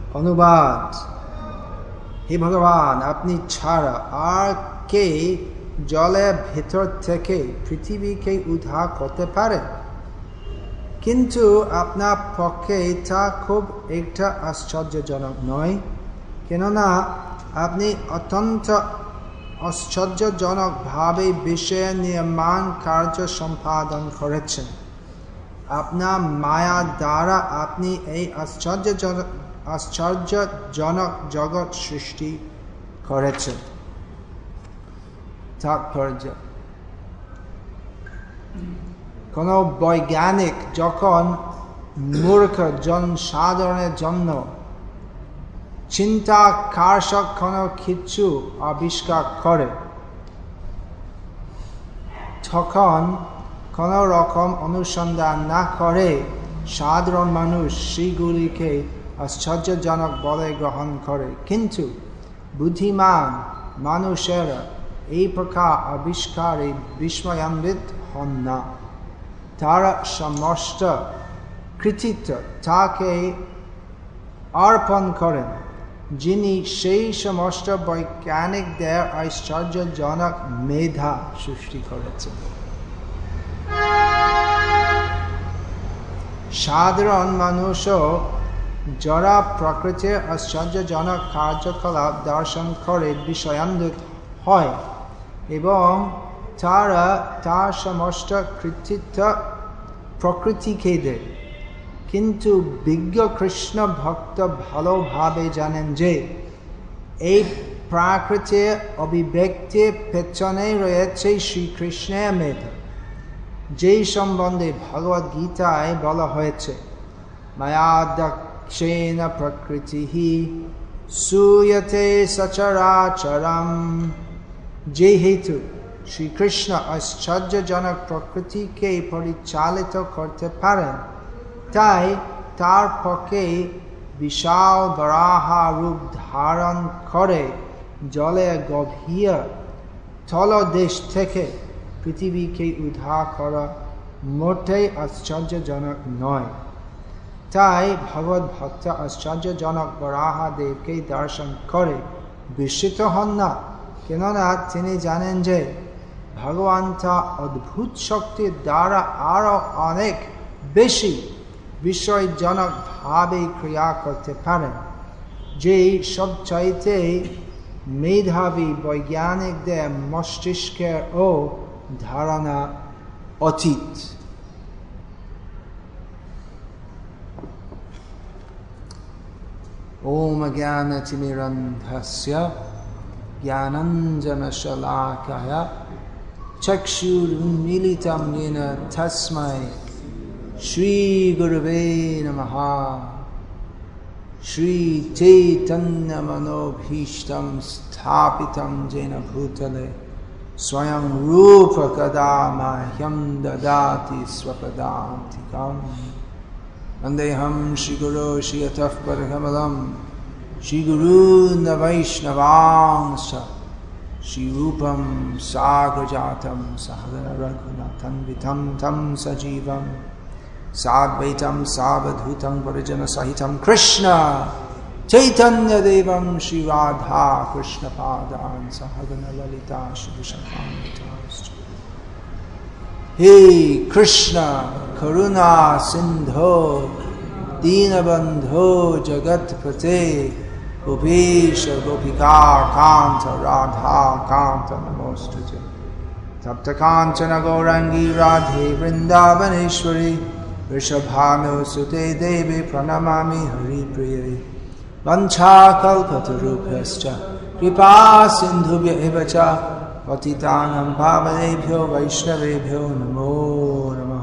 অনুবাদ: হে ভগবান, আপনি ছাড়া আর কে জলের ভেতর থেকে পৃথিবীকে উদ্ধার করতে পারে? কিন্তু আপনার পক্ষে তা খুব একটা আশ্চর্যজনক নয়, কেননা আপনি অত্যন্ত আশ্চর্যজনকভাবে বিশ্বের নির্মাণ কার্য সম্পাদন করেছেন। আপনার মায়া দ্বারা আপনি এই আশ্চর্যজনক জগৎ সৃষ্টি করেছেন। তাৎপর্য: কোন বৈজ্ঞানিক যখন মূর্খ জনসাধারণের জন্য চিন্তাকর্ষক কোনো কিছু আবিষ্কার করে, তখন কোন রকম অনুসন্ধান না করে সাধারণ মানুষ সেগুলিকে আশ্চর্যজনক বলে গ্রহণ করে। কিন্তু বুদ্ধিমান মানুষেরা এই প্রকার আবিষ্কারে বিস্ময়ান্বিত হন না। তারা সমস্ত কৃতিত্ব তাকে অর্পণ করেন, যিনি সেই সমস্ত বৈজ্ঞানিকদের আশ্চর্যজনক মেধা সৃষ্টি করেছেন। সাধারণ মানুষও যারা প্রকৃতির আশ্চর্যজনক কার্যকলাপ দর্শন করে বিস্ময়ান্বিত হয় এবং তারা তার সমস্ত কৃতিত্ব প্রকৃতিকে দেয়। কিন্তু বিজ্ঞ কৃষ্ণ ভক্ত ভালোভাবে জানেন যে এই প্রাকৃতিক অভিব্যক্তির পেছনে রয়েছে শ্রীকৃষ্ণের মেধা, যেই সম্বন্ধে ভগবদ গীতায় বলা হয়েছে, মায়াদক্ষেণ প্রকৃতিঃ শ্রূয়তে সচরাচরম। যেহেতু শ্রীকৃষ্ণ আশ্চর্যজনক প্রকৃতিকে পরিচালিত করতে পারেন, তাই তার পক্ষে বিশাল বরাহ রূপ ধারণ করে জলের গভীর তলদেশ থেকে পৃথিবীকে উদ্ধার করা মোটেই আশ্চর্যজনক নয়। তাই ভগবত ভক্ত আশ্চর্যজনক বরাহদেবকে দর্শন করে বিস্মিত হন না, কেননা তিনি জানেন যে ভগবান তার অদ্ভুত শক্তির দ্বারা আরো অনেক বেশি বিস্ময়জনক ভাবে ক্রিয়া করতে পারেন, যে সবচাইতে মেধাবী বৈজ্ঞানিকদের মস্তিষ্কের ও ধারণা অতীত। ওম জ্ঞানতিমিরন্ধস্য জ্ঞানাঞ্জনশলাকায়া চক্ষুরুন্মীলিতং येन তস্मै শ্রীগুরবে নমঃ। শ্রীচৈতন্যমনোভীষ্টং স্থাপিतं येन भूतले स्वयं रूप कदा मह्यं ददाति स्वपदान्तिकम्। वन्देऽहं श्रीगुरो श्रीयतः परकमलं श्रीगुरून् वैष्णवांश्च श्रीरूपं साग्रजातं सहगण रघुनाथन्वितं तं सजीवं साद्वैतं सावधूतं परिजनसहितं कृष्ण चैतन्यदेवं श्रीराधा कृष्णपादान् सहगण ललिता श्रीविशाखान्वितांश्च। हे कृष्ण करुणा सिंधो दीनबंधो जगत्पते गोपीश गोपिका कांत राधा कांत नमोस्तुते। तप्त कांचन गौरांगी राधे वृंदावनेश्वरी वृषभानुसुते देवी प्रणमामि हरिप्रिये। वंशाकल्पतरुभ्यश्च कृपा सिन्धुभ्यः च पतितानां पावनेभ्यो वैष्णवेभ्यो नमो नमः।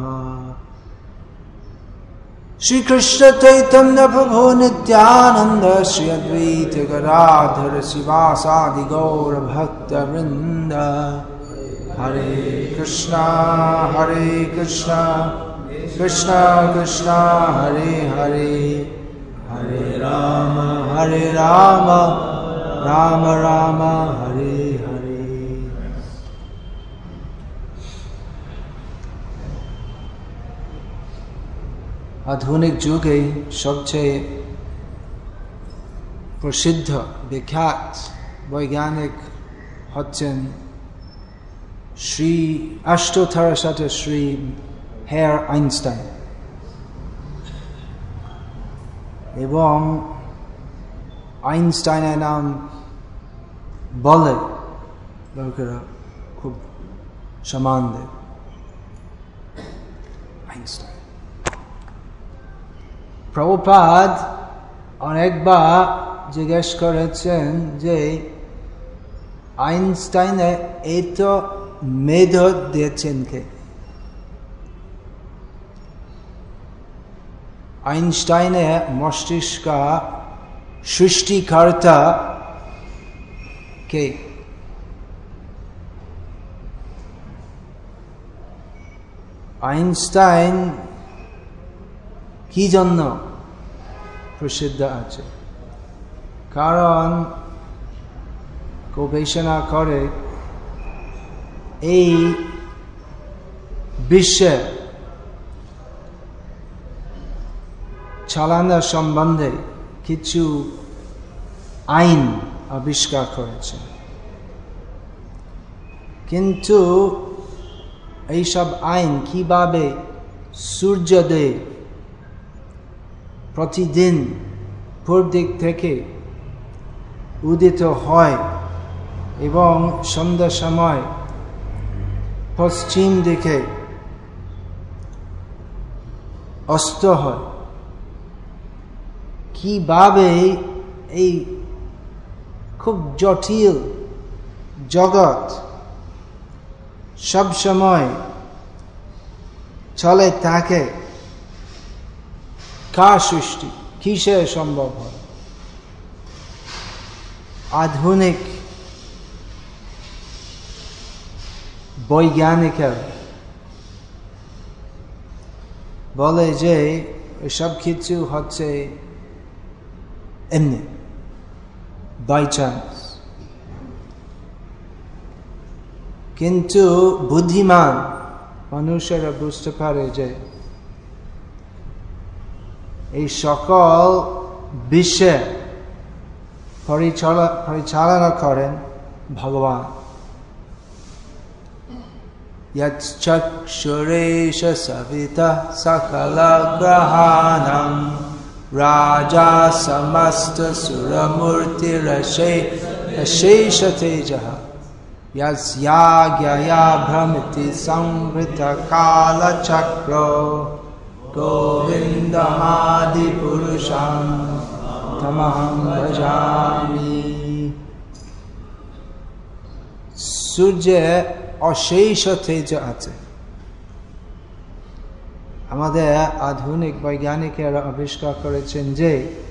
श्री कृष्ण चैतन्य प्रभु नित्यानंद श्री अद्वैत गदाधर शिवासादि गौर भक्त वृंद। हरे कृष्णा कृष्ण कृष्ण हरे हरे, हरे राम राम राम हरे हरे। আধুনিক যুগে সবচেয়ে প্রসিদ্ধ বিখ্যাত বৈজ্ঞানিক হচ্ছেন শ্রী অষ্টধাতুর সাথে শ্রী হেয়ার আইনস্টাইন। এবং আইনস্টাইনের নাম বলে লোকেরা খুব সম্মান দেয়। আইনস্টাইন প্রভুপাদ অনেকবার জিজ্ঞেস করেছেন যে আইনস্টাইনে এত মেধা দিয়েছেন কে? আইনস্টাইনের মস্তিষ্ক সৃষ্টিকর্তা কে? আইনস্টাইন কি জন্য প্রসিদ্ধ আছে? কারণ গবেষণা করে এই বিশ্বে চালনা সম্বন্ধে কিছু আইন আবিষ্কার করেছে, কিন্তু এইসব আইন কিভাবে সূর্যোদয় প্রতিদিন পূর্ব দিক থেকে উদিত হয় এবং সন্ধ্যার সময় পশ্চিম দিকে অস্ত হয়, কিভাবে এই খুব জটিল জগৎ সব সময় চলে থাকে, কার সৃষ্টি, কিসে সম্ভব হয়? আধুনিক বৈজ্ঞানিকের বলে যে সব কিছু হচ্ছে এমনি, বাই চান্স। কিন্তু বুদ্ধিমান মানুষেরা বুঝতে পারে যে এই সকল বিশ্বে পরিচালনা করেন ভগবান। यच्चक्षुरेश सवितः सकलग्रहाणां राजा समस्तसुरमूर्तिरशेषतेजः यस्याज्ञया भ्रमति संवृतकालचक्रो गोविन्दमादिपुरुषं तमहं भजामि। सूर्य অশেষ তেজ আছে। আমাদের আধুনিক বৈজ্ঞানিকেরা আবিষ্কার করেছেন যে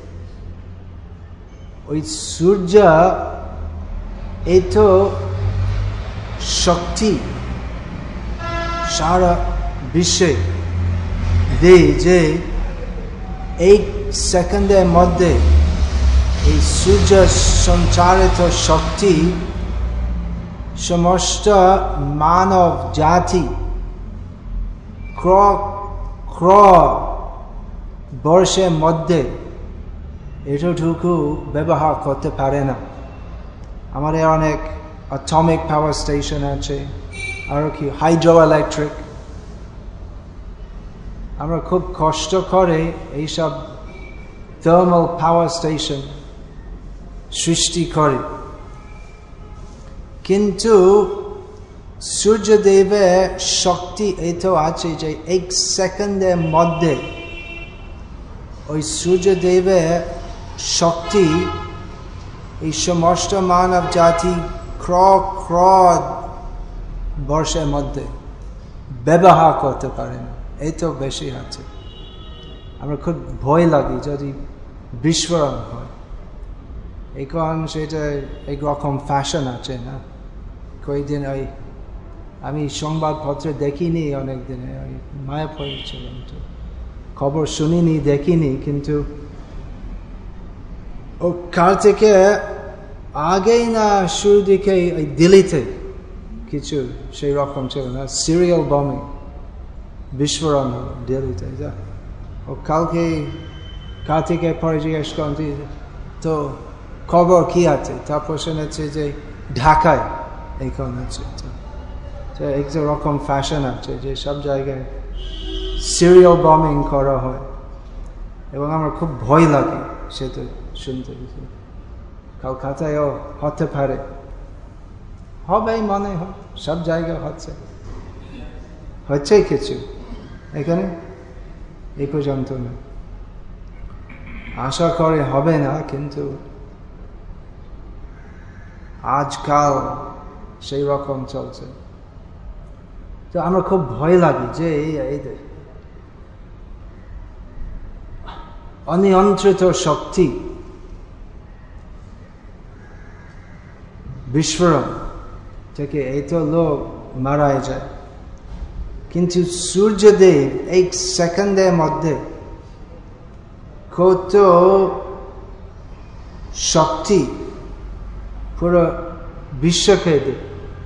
ওই সূর্য এত শক্তি সারা বিশ্বে দেয় যে এক সেকেন্ডের মধ্যে এই সূর্য সঞ্চারিত শক্তি সমস্ত মানব জাতি বর্ষের মধ্যে এতটুকু ব্যবহার করতে পারে না। আমাদের অনেক অ্যাটমিক পাওয়ার স্টেশন আছে, আর কি হাইড্রো ইলেকট্রিক। আমরা খুব কষ্ট করে এইসব থার্মাল পাওয়ার স্টেশন সৃষ্টি করি, কিন্তু সূর্যদেবের শক্তি এত আছে যে এক সেকেন্ডের মধ্যে ওই সূর্যদেবের শক্তি এই সমস্ত মানব জাতি বর্ষের মধ্যে ব্যবহার করতে পারে না, এত বেশি আছে। আমরা খুব ভয় লাগে যদি বিস্ফোরণ হয়। এখন সেটা একরকম ফ্যাশন আছে না? কয়েকদিন আমি সংবাদপত্রে দেখিনি, অনেক দিনে মায়া পড়েছিলাম, তো খবর শুনিনি, দেখিনি, কিন্তু ও কাল থেকে আগেই না শুরু দিকে দিল্লিতে কিছু সেই রকম ছিল না, সিরিয়াল বমিং, বিস্ফোরণ হল দিল্লিতে। ও কাল থেকে পরে জিজ্ঞেস করেন তো খবর কি আছে, তারপর শুনেছে যে ঢাকায় এখন আছে, তো একটা রকম ফ্যাশন আছে যে সব জায়গায় সিরিয়াল বম্বিং করা হয়, এবং আমার খুব ভয় লাগে সেটা শুনতে। কলকাতায়ও হতে পারে, হবে মনে হয়, সব জায়গায় হচ্ছে কিছু, এখানে এই পর্যন্ত না, আশা করে হবে না, কিন্তু আজকাল সেই রকম চলছে। তো আমরা খুব ভয় লাগে যে এই অনিয়ন্ত্রিত শক্তি বিস্ফোরণ থেকে এই তো লোক মারা যায়, কিন্তু সূর্যদেব এক সেকেন্ডের মধ্যে কত শক্তি পুরো বিশ্বকে দেয়,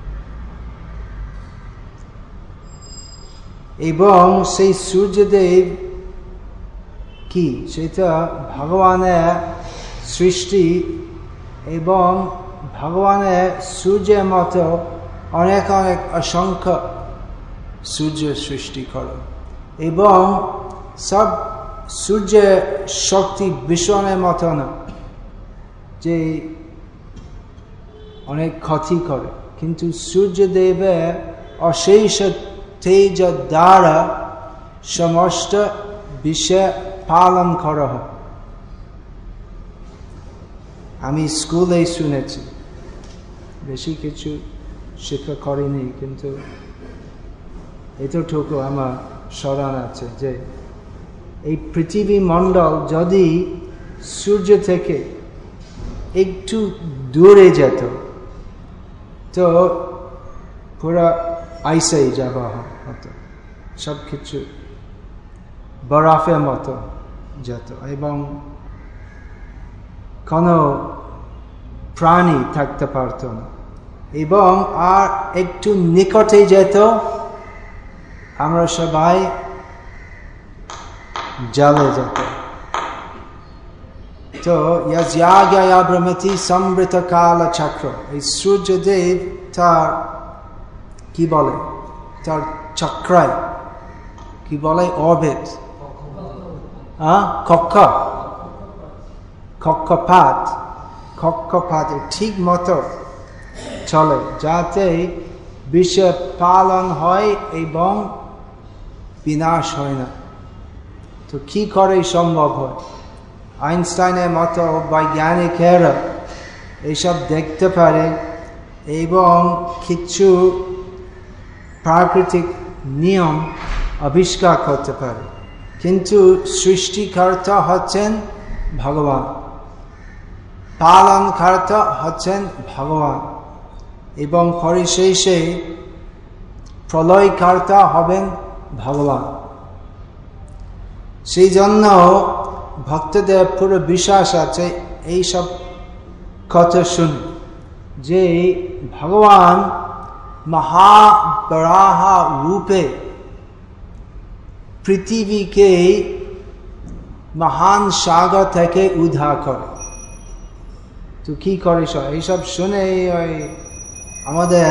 এবং সেই সূর্যদেব কি, সেটা ভগবানের সৃষ্টি, এবং ভগবানের সূর্যের মতো অনেক অনেক অসংখ্য সূর্য সৃষ্টি করে, এবং সব সূর্যের শক্তি বিস্ফোরণের মতো না যে অনেক ক্ষতি করে, কিন্তু সূর্যদেবের অশেষ তেজ দ্বারা সমস্ত বিশ্বে পালন করা হয়। আমি স্কুলে শুনেছি, বেশি কিছু শিক্ষা করিনি, কিন্তু এতটুকু আমার স্মরণ আছে যে এই পৃথিবী মণ্ডল যদি সূর্য থেকে একটু দূরে যেত তো পুরো আইসেই যাওয়া হতো, সব কিছু বরফের মতো যেত, এবং কোনো প্রাণী থাকতে পারত না, এবং আর একটু নিকটে যেত আমরা সবাই জলে যেত। তো ভ্রমতি সমৃত কাল চক্র, এই সূর্যদেব তার কি বলে, তার চক্রায় কি বলে, অর্বিট, কক্ষপাত ঠিক মতো চলে, যাতে বিশ্ব পালন হয় এবং বিনাশ হয় না। তো কি করে সম্ভব হয়? আইনস্টাইনের মতো বৈজ্ঞানিকেরা এইসব দেখতে পারে এবং কিছু প্রাকৃতিক নিয়ম আবিষ্কার করতে পারে, কিন্তু সৃষ্টিকর্তা হচ্ছেন ভগবান, পালনকর্তা হচ্ছেন ভগবান, এবং পরিশেষে প্রলয়কর্তা হবেন ভগবান। সেই জন্য ভক্তদের পুরো বিশ্বাস আছে এইসব কথা শুনে যে ভগবান মহাবরাহ রূপে পৃথিবীকে মহান সাগর থেকে উদ্ধার করে। তো কি করে এইসব শুনে আমাদের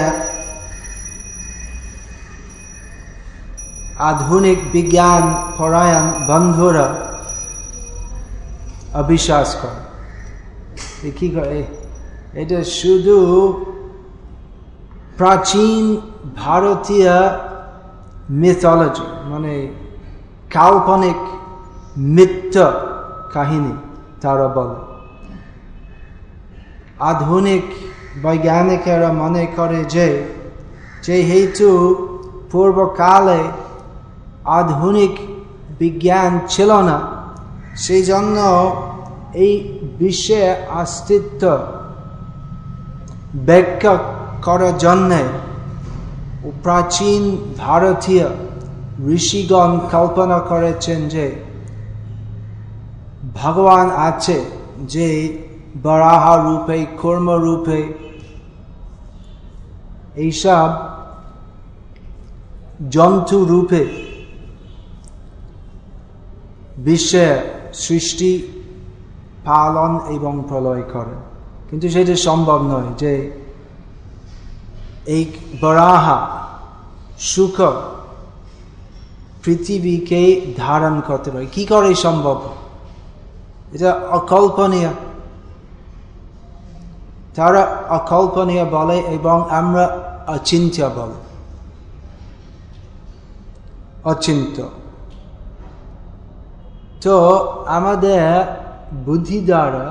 আধুনিক বিজ্ঞান পরায়ণ বন্ধুরা অবিশ্বাস করে। কি করে? এটা শুধু প্রাচীন ভারতীয় মিথোলজি, মানে কাল্পনিক মিথ্যা কাহিনী তারা বলে। আধুনিক বৈজ্ঞানিকেরা মনে করে যে যেহেতু পূর্বকালে আধুনিক বিজ্ঞান ছিল না, সেই জন্য এই বিশ্বের অস্তিত্ব ব্যাখ্যা করার জন্যে প্রাচীন ভারতীয় ঋষিগণ কল্পনা করেছেন যে ভগবান আছে, যে বরাহ রূপে, কর্ম রূপে এইসব জন্তু রূপে বিশ্বের সৃষ্টি, পালন এবং প্রলয় করে। কিন্তু সেটা সম্ভব নয় যে এই বরাহা শুকর পৃথিবীকে ধারণ করতে পারে, কি করে সম্ভব? এটা অকল্পনীয়। তারা অকল্পনীয় বলে এবং আমরা অচিন্ত্য বলে, অচিন্ত্য। তো আমাদের বুদ্ধি দ্বারা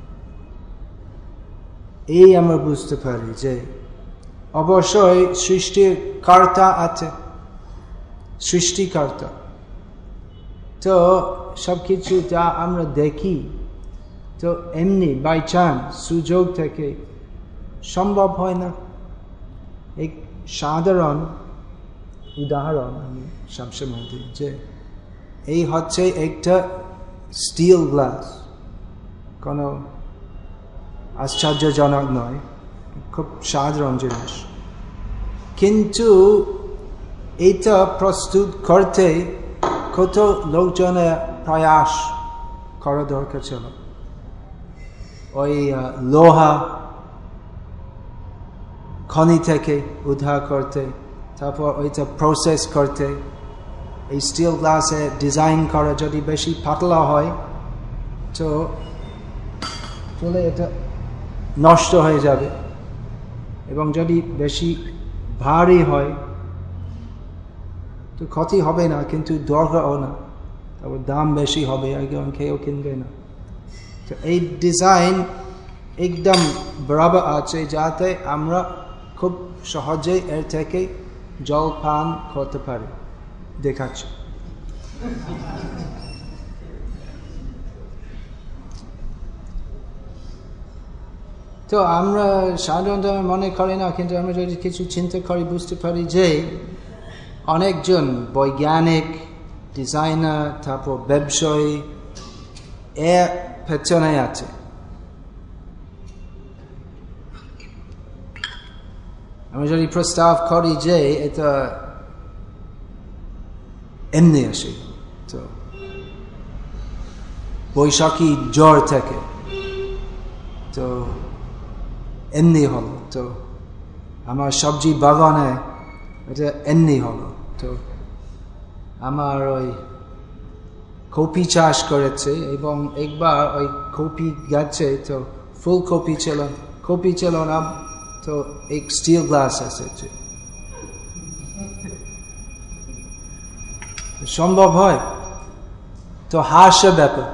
এই আমরা বুঝতে পারি যে অবশ্যই সৃষ্টির কর্তা আছে, সৃষ্টিকর্তা। তো সবকিছু যা আমরা দেখি তো এমনি বাই চান্স সুযোগ থেকে সম্ভব হয় না। এক সাধারণ উদাহরণ আমি সবসময় দিই যে এই হচ্ছে একটা স্টিল গ্লাস, কোনো আশ্চর্যজনক নয়, খুব সাধারণ জিনিস, কিন্তু এটা প্রস্তুত করতে কত লোকজনের প্রয়াস করা দরকার ছিল। ওই লোহা খনি থেকে উদ্ধার করতে, তারপর ওইটা প্রসেস করতে, এই স্টিল গ্লাসে ডিজাইন করা, যদি বেশি পাতলা হয় তো এটা নষ্ট হয়ে যাবে, এবং যদি বেশি ভারী হয় তো ক্ষতি হবে না, কিন্তু দরকারও না, তারপর দাম বেশি হবে, একদম কেউ কিনবে না। তো এই ডিজাইন একদম বরাবর আছে যাতে আমরা খুব সহজে এর থেকে জল পান করতে পারি। দেখাচ্ছি। তো আমরা সাধারণত মনে করি না, কিন্তু আমরা যদি কিছু চিন্তা করি বুঝতে পারি যে অনেকজন বৈজ্ঞানিক, ডিজাইনার, তারপর ব্যবসায়ী এর পেছনে আছে। আমরা যদি প্রস্তাব করি যে এটা এমনি আসে, তো বৈশাখী জ্বর থেকে তো এমনি হলো, তো আমার সবজি বাগানে এটা এমনি হলো, তো আমার ওই কপি চাষ করেছে এবং একবার ওই কপি গাছে তো ফুলকপি ছিল না, তো এক স্টিল গ্লাস এসেছে। সম্ভব হয়? তো হাস্য ব্যাপার।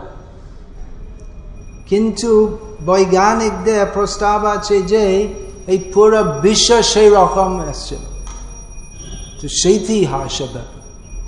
কিন্তু বৈজ্ঞানিকদের প্রস্তাব আছে যে এই পুরো বিশ্ব সেই রকম এসছে, তো সেইটি হাস্য ব্যাপার।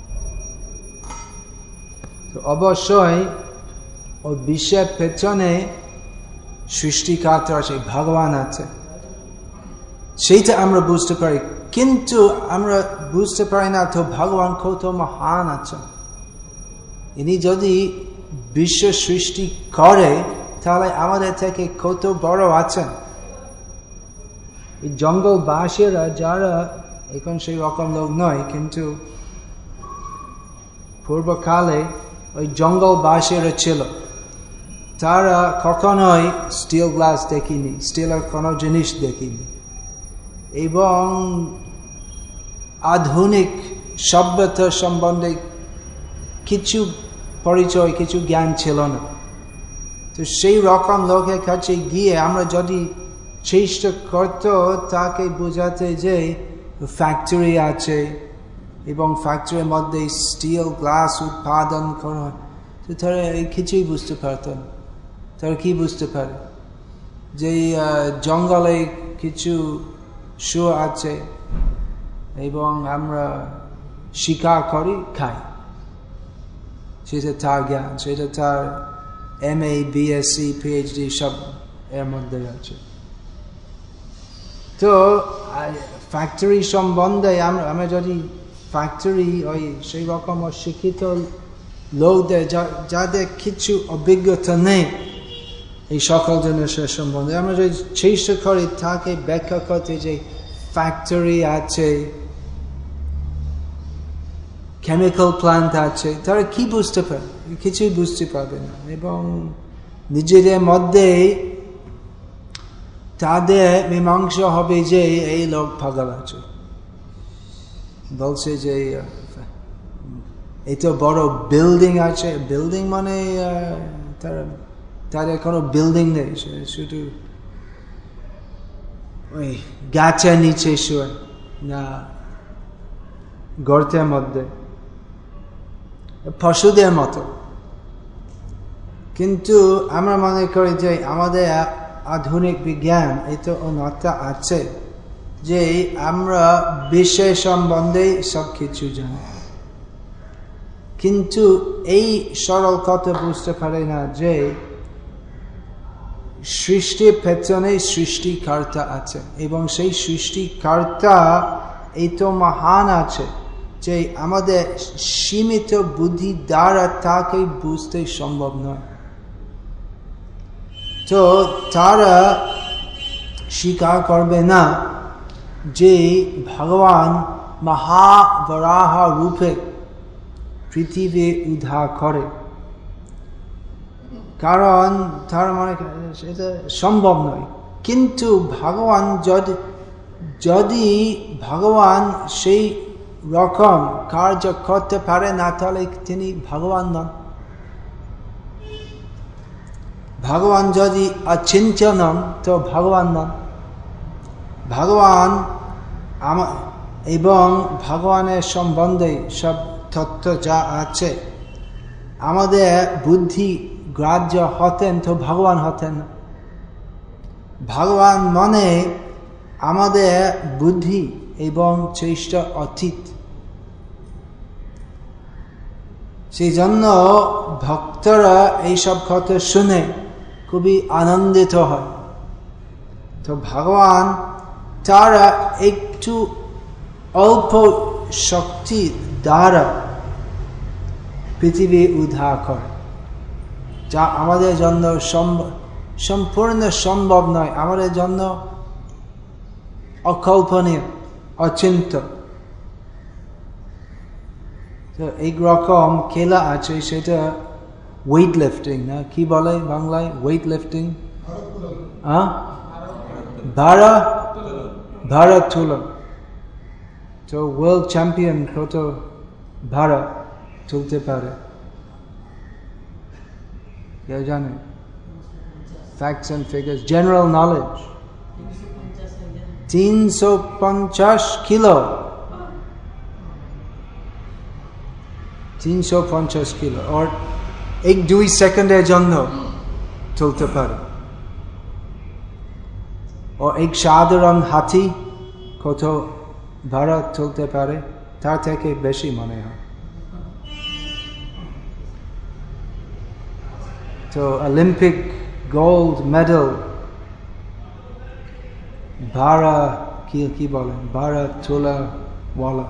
তো অবশ্যই ওই বিশ্বের পেছনে সৃষ্টিকর্তা আছে, ভগবান আছে, সেইটা আমরা বুঝতে পারি, কিন্তু আমরা বুঝতে পারি না তো ভগবান কত মহান আছেন। ইনি যদি বিশ্ব সৃষ্টি করে তাহলে আমাদের থেকে কত বড় আছেন। এই জঙ্গলবাসীরা যারা এখন সেই রকম লোক নয়, কিন্তু পূর্বকালে ওই জঙ্গলবাসীরা ছিল, তারা কখনোই স্টিল গ্লাস দেখিনি, স্টিলের কোনো জিনিস দেখিনি, এবং আধুনিক সভ্যতা সম্বন্ধে কিছু পরিচয়, কিছু জ্ঞান ছিল না। তো সেই রকম লোকের কাছে গিয়ে আমরা যদি চেষ্টা করত তাকে বোঝাতে যে ফ্যাক্টরি আছে এবং ফ্যাক্টরির মধ্যে স্টিল গ্লাস উৎপাদন করা, তো তারা কিছুই বুঝতে পারত না। তারা কি বুঝতে পারে যে জঙ্গলে কিছু শুয়োর আছে এবং আমরা শিকার করি, খাই, সেটা তার জ্ঞান, সেটা তার MA, BSc, PhD সব এর মধ্যে আছে। তো ফ্যাক্টরি সম্বন্ধে আমরা যদি ফ্যাক্টরি ওই সেই রকম অশিক্ষিত লোকদের যাদের কিছু অভিজ্ঞতা নেই এই সকল জিনিসের সম্বন্ধে, আমরা যদি চেষ্টা করি তাকে ব্যাখ্যা করতে যে ফ্যাক্টরি আছে, কেমিক্যাল প্ল্যান্ট আছে, তারা কি বুঝতে পারে? কিছুই বুঝতে পারবে না, এবং নিজেদের মধ্যে তাদের মীমাংসা হবে যে এই লোক পাগল আছে, বলছে যে এই তো বড় বিল্ডিং আছে, বিল্ডিং মানে তাদের কোনো বিল্ডিং নেই, শুধু ওই গাছের নিচে শুয়ে না গর্তের মধ্যে, পশুদের মতো। কিন্তু আমরা মনে করি যে আমাদের আধুনিক বিজ্ঞান এই তো উন্নতি আছে যে আমরা বিশ্বের সম্বন্ধে সবকিছু জানি, কিন্তু এই সরল কথা বুঝতে পারে না যে সৃষ্টির পেছনে সৃষ্টিকর্তা আছে, এবং সেই সৃষ্টিকর্তা এই তো মহান আছে যে আমাদের সীমিত বুদ্ধি দ্বারা তাকে বুঝতে সম্ভব নয়। তো তারা স্বীকার করবে না যে ভগবান মহাবরাহ রূপে পৃথিবী উদ্ধার করে, কারণ তার মনে সেটা সম্ভব নয়। কিন্তু ভগবান যদি ভগবান সেই রকম কার্য করতে পারে না, তাহলে তিনি ভগবান নন। ভগবান যদি অচিন্ত্য নন তো ভগবান নন। ভগবান এবং ভগবানের সম্বন্ধে সব তথ্য যা আছে আমাদের বুদ্ধি গ্রাহ্য হতেন তো ভগবান হতেন না। ভগবান মনে আমাদের বুদ্ধি এবং চেষ্টা অতীত, সেই জন্য ভক্তরা এইসব কথা শুনে খুবই আনন্দিত হয়। তো ভগবান তারা একটু অল্প শক্তি দ্বারা পৃথিবী উদ্ধার করে, যা আমাদের জন্য সম্পূর্ণ সম্ভব নয়, আমাদের জন্য অকল্পনীয়, অচিন্ত। তো এই রকম খেলা আছে, সেটা ওয়েট লিফটিং না, কি বলে বাংলায় ওয়েট লিফটিং, ভারা তুলন। তো ওয়ার্ল্ড চ্যাম্পিয়ন কত ভারা তুলতে পারে কেউ জানে? Facts and figures, general knowledge, 350 kilo, 350 kilo, और 1-2 সেকেন্ডের জন্য তুলতে পারে। ও এক সাধারণ হাতি কত ভাড়া তুলতে পারে, তার থেকে বেশি মনে হয়। তো অলিম্পিক গোল্ড মেডেল ভাড়া কি বলেন, ভাড়া তোলাওয়ালা।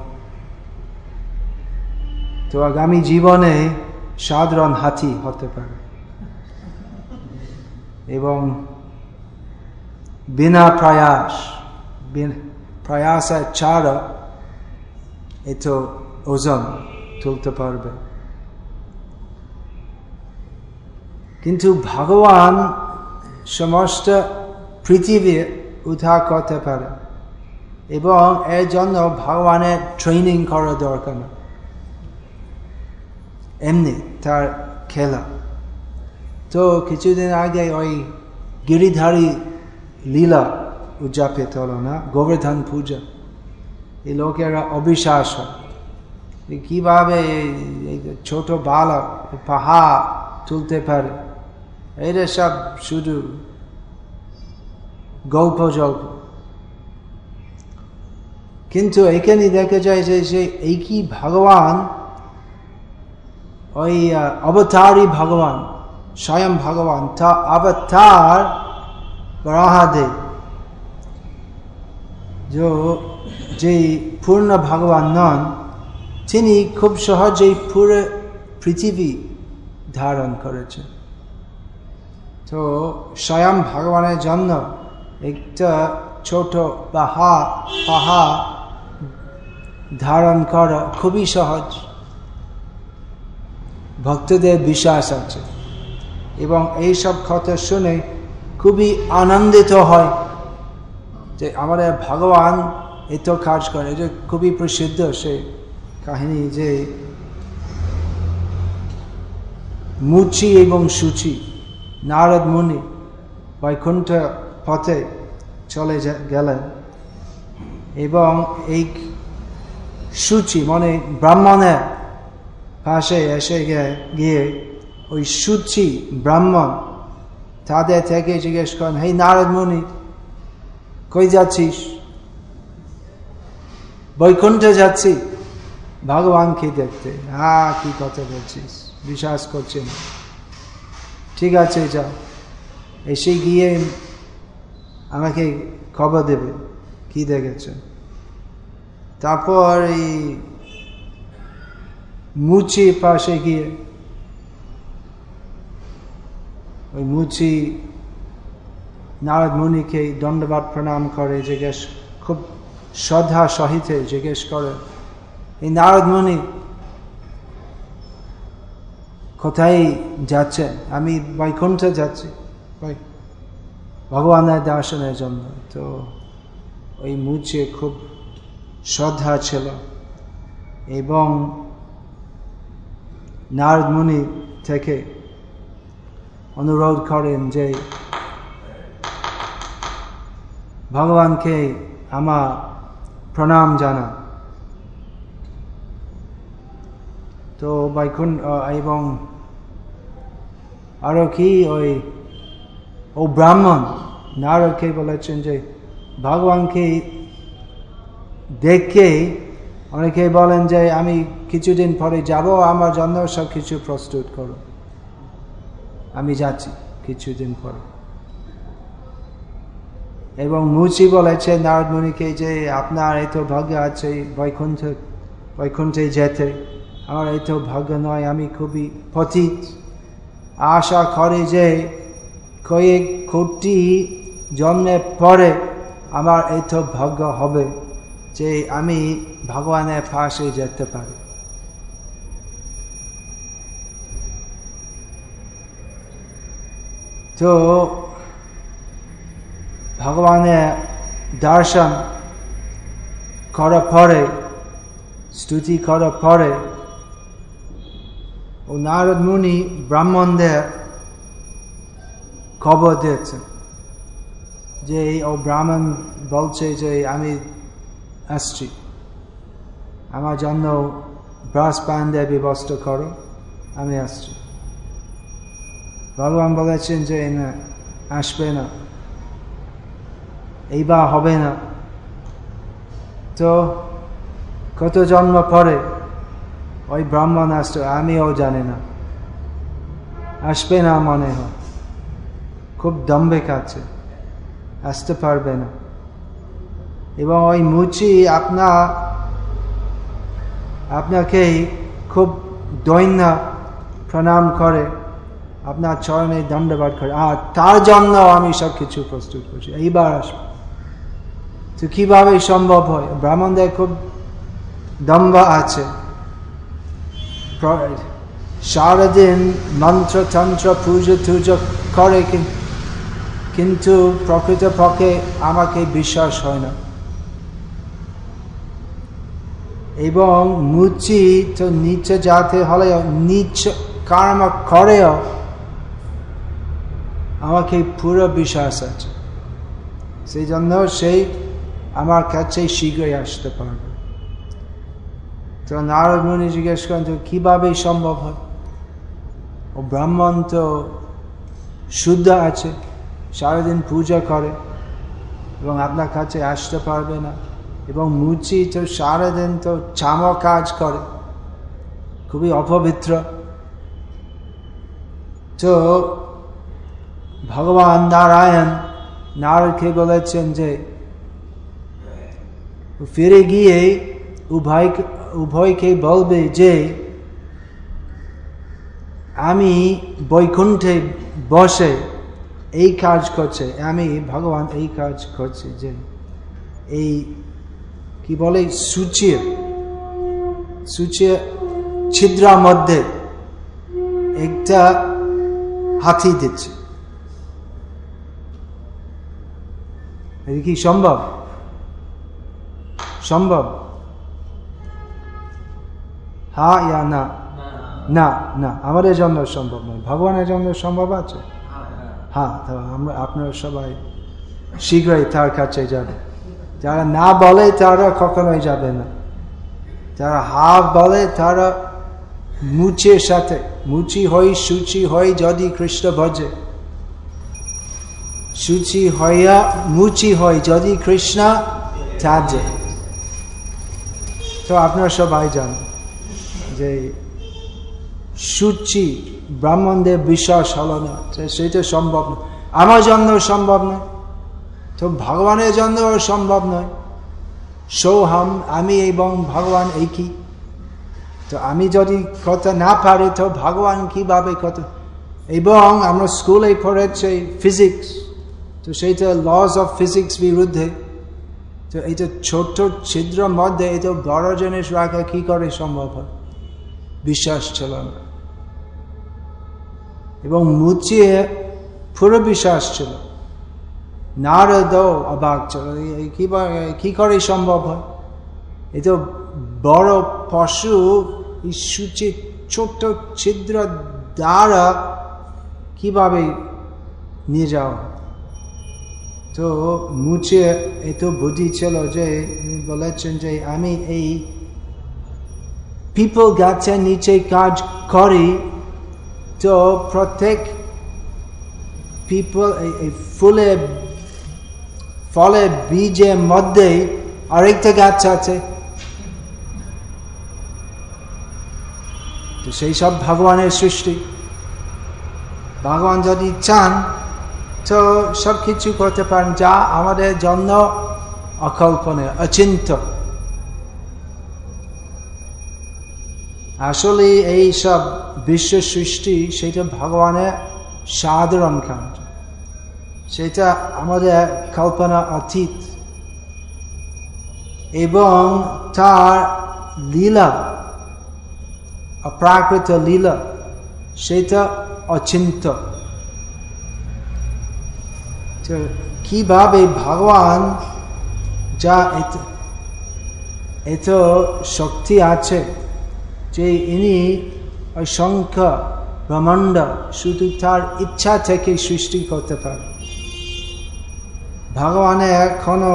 তো আগামী জীবনে সাধারণ হাতি হতে পারে, এবং বিনা প্রয়াস ছাড়া এত ওজন তুলতে পারবে। কিন্তু ভগবান সমস্ত পৃথিবী উদ্ধার করতে পারে, এবং এর জন্য ভগবানের ট্রেনিং করা দরকার না, এমনি তার খেলা। তো কিছুদিন আগে ওই গিরিধারী লীলা উদযাপিত হলো না, গোবর্ধন পূজা। এই লোকেরা অবিশ্বাস হয় কিভাবে ছোট বালক পাহাড় তুলতে পারে, এটা সব শুধু গল্প জল্প। কিন্তু এখানে দেখা যায় যে একই ভগবান, ওই অবতারী ভগবান, স্বয়ং ভগবান, তা অবতার বরাহদেব, যে পূর্ণ ভগবান নন, তিনি খুব সহজেই পুরো পৃথিবী ধারণ করেছেন। তো স্বয়ং ভগবানের জন্য একটা ছোট পাহাড় ধারণ করা খুবই সহজ। ভক্তদের বিশ্বাস আছে, এবং এইসব কথা শুনে খুবই আনন্দিত হয় যে আমাদের ভগবান এত কাজ করে। যে খুবই প্রসিদ্ধ সে কাহিনী যে মুচি এবং সুচি নারদ মুনি বৈকুণ্ঠ পথে চলে গেলেন এবং এই সুচি মানে ব্রাহ্মণের পাশে এসে গিয়ে ওই সুচি ব্রাহ্মণ তাদের থেকে জিজ্ঞেস করেন, হে নারদ মুনি, কই যাচ্ছিস? বৈকুণ্ঠে যাচ্ছি ভগবানকে দেখতে। কি কথা বলছিস, বিশ্বাস করছি না। ঠিক আছে যাও, এসে গিয়ে আমাকে খবর দেবে কি দেখেছেন। তারপর এই মুচি পাশে গিয়ে ওই মুচি নারদ মুনিকে দণ্ডবাদ প্রণাম করে, জিজ্ঞেস খুব শ্রদ্ধা সহিত জিজ্ঞেস করে, এই নারদ মুনি কোথায় যাচ্ছেন? আমি বৈকুণ্ঠে যাচ্ছি ভগবানের দর্শনের জন্য। তো ওই মুচি খুব শ্রদ্ধা ছিল এবং নারদ মুনি থেকে অনুরোধ করেন যে ভগবানকে আমার প্রণাম জানা। তো বৈকুণ্ঠ এবং আরো কি ও ব্রাহ্মণ নারদকে বলেছেন যে ভগবানকে দেখে অনেকে বলেন যে আমি কিছুদিন পরে যাব, আমার জন্য সব কিছু প্রস্তুত করো, আমি যাচ্ছি কিছুদিন পরে। এবং মুচি বলেছে নারদ মুনিকে যে আপনার এত ভাগ্য আছে বৈকুণ্ঠে যেতে, আমার এত ভাগ্য নয়, আমি খুবই পতিত। আশা করে যে কয়েক কোটি জন্মের পরে আমার এত ভাগ্য হবে যে আমি ভগবানের পাশে যেতে পারি। তো ভগবানের দর্শন করার পরে, স্তুতি করার পরে ও নারদ মুনি ব্রাহ্মণদের খবর দিয়েছেন যে ও ব্রাহ্মণ বলছে যে আমি আসছি, আমার জন্য ব্রাস পান্ডের ব্যবস্থা করো, আমি আসছি। ভগবান বলেছেন যে না, আসবে না, এইবার হবে না। তো কত জন্ম পরে ওই ব্রাহ্মণ আসতো, আমিও জানি না, আসবে না মনে হয়, খুব দম্ভে আছে, আসতে পারবে না। এবং ওই মুচি আপনাকে খুব দৈন্য প্রণাম করে, আপনার চরণে দণ্ডবাদ করে, তার জন্য আমি সব কিছু প্রস্তুত করছি, এইবার আসবো। তো কিভাবে সম্ভব হয়? ব্রাহ্মণদের খুব দম্ভ আছে, সারাদিন মন্ত্রতন্ত্র পূজা টুজা করে, কিন্তু প্রকৃতপক্ষে আমাকে বিশ্বাস হয় না। এবং মুচি তো নিচে যাতে হলে নিচ কর্ম করেও আমাকে পুরো বিশ্বাস আছে, সেই জন্য সেই আমার কাছে শীঘ্রই আসতে পারবে। তো নারদ মুনি জিজ্ঞেস করেন, তো কিভাবে সম্ভব হয়? ও ব্রাহ্মণ তো শুদ্ধ আছে, সারাদিন পূজা করে এবং আপনার কাছে আসতে পারবে না। এবং মুচি তো সারাদিন তো চামা কাজ করে, খুবই অপবিত্র। তো ভগবান নারায়ণ নারদকে বলেছেন যে ফিরে গিয়ে উভয়কে বলবে যে আমি বৈকুণ্ঠে বসে এই কাজ করছে, আমি ভগবান এই কাজ করছি, যে এই কি বলে সূচির ছিদ্রার মধ্যে একটা হাতি দিচ্ছে। এটা কি সম্ভব? সম্ভব? হ্যাঁ ইয়া না? না না, আমাদের জন্য সম্ভব নয়, ভগবানের জন্য সম্ভব আছে। হ্যাঁ, তো আমরা আপনারা সবাই শীঘ্রই তার কাছে যাবে। যারা না বলে তারা কখনোই যাবে না, যারা হা বলে তারা মুচির সাথে, মুচি হই সুচি হই যদি কৃষ্ণ ভজে, সুচি হইয়া মুচি হয় যদি কৃষ্ণ ত্যাজে। তো আপনারা সবাই জানেন যে সুচি ব্রাহ্মণদের বিশ্বাস হলো না, সেটা সম্ভব নয়, আমার জন্য সম্ভব নয়, তো ভগবানের জন্য সম্ভব নয়। সোহম, আমি এবং ভগবান একই। তো আমি যদি কথা না পারি তো ভগবান কিভাবে কথা? এবং আমরা স্কুলে পড়েছি ফিজিক্স, তো সেইটা লস অফ ফিজিক্স বিরুদ্ধে। তো এটা ছোট ছিদ্র মধ্যে এটা বড় জিনিস রাখা কি করে সম্ভব হয়? বিশ্বাস ছিল না। এবং মুচিয়ে পুরো বিশ্বাস ছিল, নারদ অবাক ছিল, কি করে সম্ভব হয়? এটা বড় পশু এই সূচি ছোট্ট ছিদ্র দ্বারা কিভাবে নিয়ে যাওয়া? তো মুচে এত বুদ্ধি ছিল যে বলেছেন যে আমি এই পিপল গাছের নিচে কাজ করি, তো প্রত্যেক পিপল এই ফলের বীজের মধ্যে আরেকটা গাছ আছে, তো সেই সব ভগবানের সৃষ্টি। ভগবান যদি চান তো সব কিছু করতে পারেন, যা আমাদের জন্য অকল্পনীয়, অচিন্ত। আসলে এই সব বিশ্ব সৃষ্টি সেটা ভগবানের সাধারণ কাজ, সেটা আমাদের কল্পনা অতীত, এবং তার লীলা, অপ্রাকৃত লীলা, সেটা অচিন্ত। কিভাবে ভগবান যা এত শক্তি আছে যে ইনি অসংখ্য ব্রহ্মাণ্ড শুধু তার ইচ্ছা থেকে সৃষ্টি করতে পারে। ভগবানের কোনো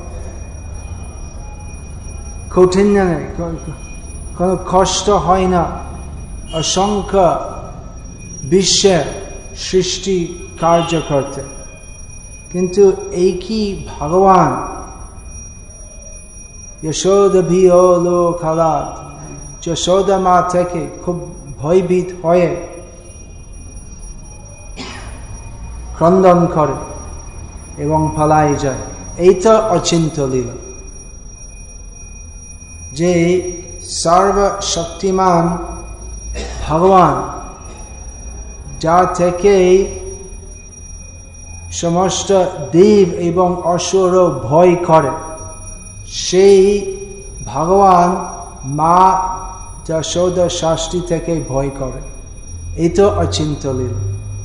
কঠিন নেই, কোনো কষ্ট হয় না অসংখ্য বিশ্বের সৃষ্টি কার্য করতে। কিন্তু এই কি ভগবান যশোদা ভিলো খালাদ, যশোদা মা থেকে খুব ভয়ভীত হয়ে ক্রন্দন করে এবং পালাই যায়। এইটা অচিন্ত লীলা, যে সর্বশক্তিমান ভগবান যা থেকে সমস্ত দেব এবং অসুর ভয় করে, সেই ভগবান মা যশোদা শাস্তি থেকে ভয় করে। এটা অচিন্ত লীলা।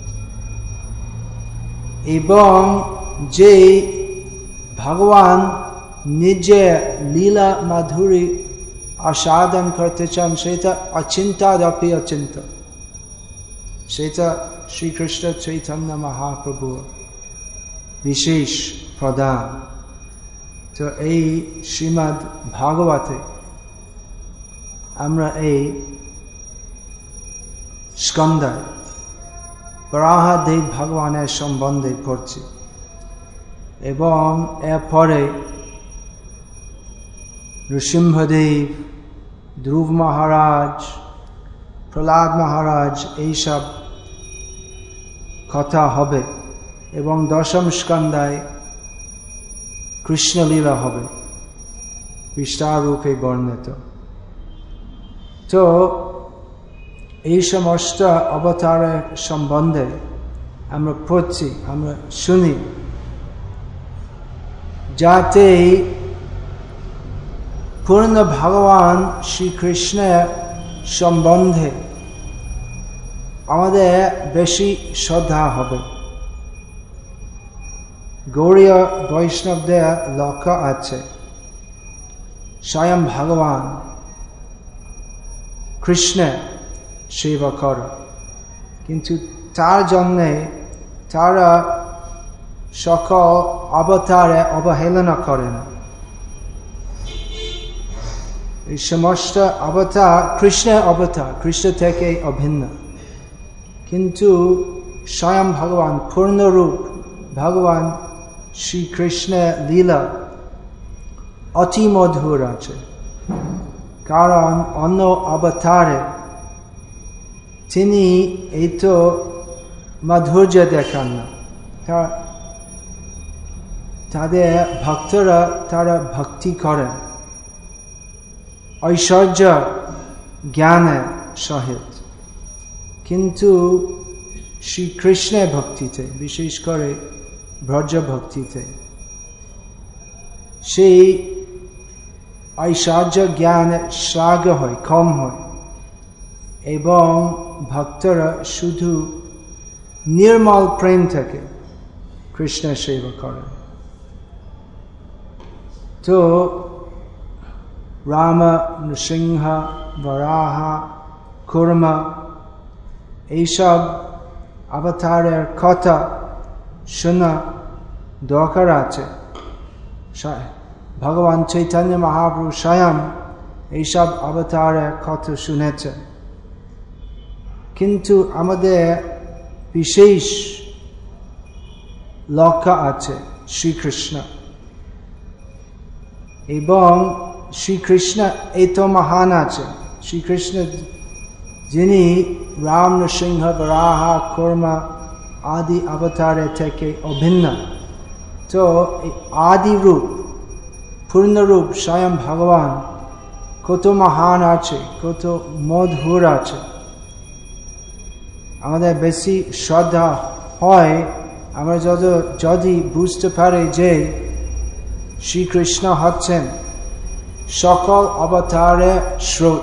এবং যে ভগবান নিজে লীলা মাধুরী আস্বাদন করতে চান, সেটা অচিন্তাদপি অচিন্ত, সেটা শ্রীকৃষ্ণ চৈতন্য মহাপ্রভু বিশেষ প্রদান। তো এই শ্রীমদ্ ভাগবতে আমরা এই স্কন্ধায় বরাহদেব ভগবানের সম্বন্ধে পড়ছি, এবং এরপরে নৃসিংহদেব, ধ্রুব মহারাজ, প্রহ্লাদ মহারাজ, এইসব কথা হবে, এবং দশম স্কন্ধায় কৃষ্ণলীলা হবে বিস্তাররূপে বর্ণিত। তো এই সমস্ত অবতারের সম্বন্ধে আমরা পড়ছি, আমরা শুনি, যাতে পূর্ণ ভগবান শ্রীকৃষ্ণের সম্বন্ধে আমাদের বেশি শ্রদ্ধা হবে, গৌড়ীয় বৈষ্ণবদের লক্ষ্য আছে স্বয়ং ভগবান কৃষ্ণের সেবা কর, কিন্তু তার জন্যে তারা সকল অবতারে অবহেলনা করে না। এই সমস্ত অবতার কৃষ্ণের অবতার, কৃষ্ণ থেকে অভিন্ন, কিন্তু স্বয়ং ভগবান পূর্ণরূপ ভগবান শ্রীকৃষ্ণের লীলা অতি মধুর আছে, কারণ অন্য অবতারে তিনি এই তো মাধুর্য দেখান না। তাদের ভক্তরা তারা ভক্তি করেন ঐশ্বর্য জ্ঞানের সহিত, কিন্তু শ্রীকৃষ্ণের ভক্তিতে, বিশেষ করে ব্রজ ভক্তিতে, সেই ঐশ্বর্য জ্ঞানের শ্লাঘ হয়, কম হয়, এবং ভক্তরা শুধু নির্মল প্রেম থেকে কৃষ্ণের সেবা করেন। তো রাম, নৃসিংহ, বরাহ, কুর্ম এইসব অবতারের কথা শোনা দরকার আছে। ভগবান চৈতন্য মহাপ্রভু স্বয়ং এইসব অবতারের কথা শুনেছেন, কিন্তু আমাদের বিশেষ লক্ষ্য আছে শ্রীকৃষ্ণ, এবং শ্রীকৃষ্ণ এত মহান আছে। শ্রীকৃষ্ণ যিনি রাম, নৃসিংহ, বরাহ, কুর্ম আদি অবতারের থেকে অভিন্ন, তো এই আদি রূপ পূর্ণরূপ স্বয়ং ভগবান কত মহান আছে, কত মধুর আছে। আমাদের বেশি শ্রদ্ধা হয় আমরা যদি বুঝতে পারি যে শ্রীকৃষ্ণ হচ্ছেন সকল অবতারের স্রোত,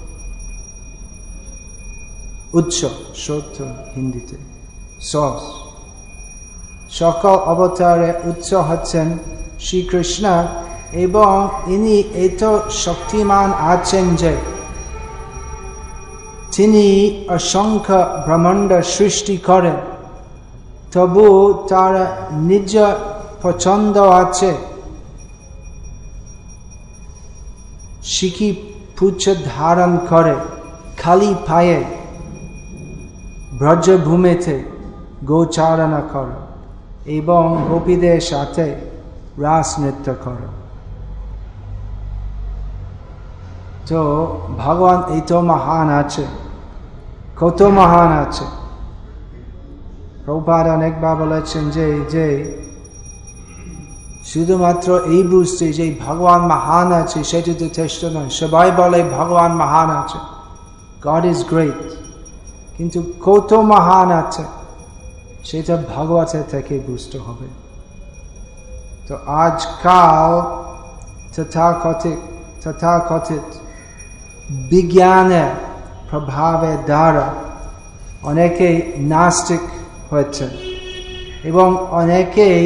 উৎস, স্রোত হিন্দিতে সোর্স, সকল অবতারের উৎস হচ্ছেন শ্রীকৃষ্ণ, এবং ইনি এত শক্তিমান আছেন যে তিনি অসংখ্য ব্রহ্মাণ্ড সৃষ্টি করেন, তবু তার নিজ পছন্দ আছে শিখি পুচ্ছ ধারণ করে খালি পায়ে ব্রজভূমিতে গোচারণা করে এবং গোপীদের সাথে রাস নৃত্য করে। তো ভগবান এই তো মহান আছে, কত মহান আছে। প্রভুপাদ অনেকবার বলেছেন যে শুধুমাত্র এই বুঝতে যে ভগবান মহান আছে সেটা যথেষ্ট নয়। সবাই বলে ভগবান মহান আছে, God is great, কিন্তু কত মহান আছে সেটা ভগবতের থেকে বুঝতে হবে। তো আজকাল তথাকথিত বিজ্ঞানের প্রভাবের দ্বারা অনেকেই নাস্তিক হয়েছেন, এবং অনেকেই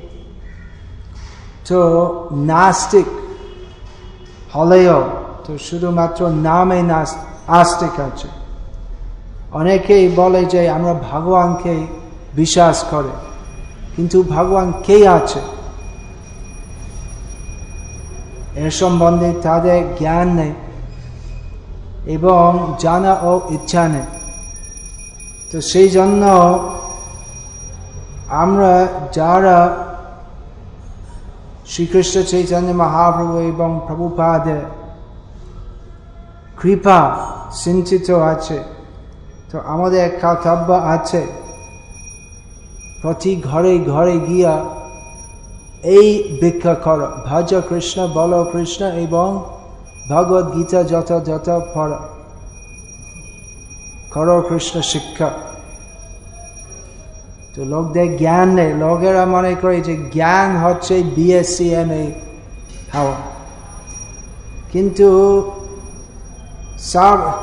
তো নাস্তিক হলেও তো শুধুমাত্র নামে আস্তিক আছে। অনেকেই বলে যে আমরা ভগবানকে বিশ্বাস করে, কিন্তু ভগবান কে আছে এর সম্বন্ধে তাদের জ্ঞান নেই এবং জানা ও ইচ্ছা নেই। তো সেই জন্য আমরা যারা শ্রীকৃষ্ণ চৈতন্য মহাপ্রভু এবং প্রভুপাদের কৃপা সিঞ্চিত আছে, তো আমাদের কর্তব্য আছে প্রতি ঘরে ঘরে গিয়া এই ভিক্ষা করো, ভজ কৃষ্ণ, বলো কৃষ্ণ, এবং ভগবদ গীতা যত পড়ো, করো কৃষ্ণ শিক্ষা। তো লোকদের জ্ঞান নেই, লোকেরা মনে করে যে জ্ঞান হচ্ছে BSc MA হওয়া, কিন্তু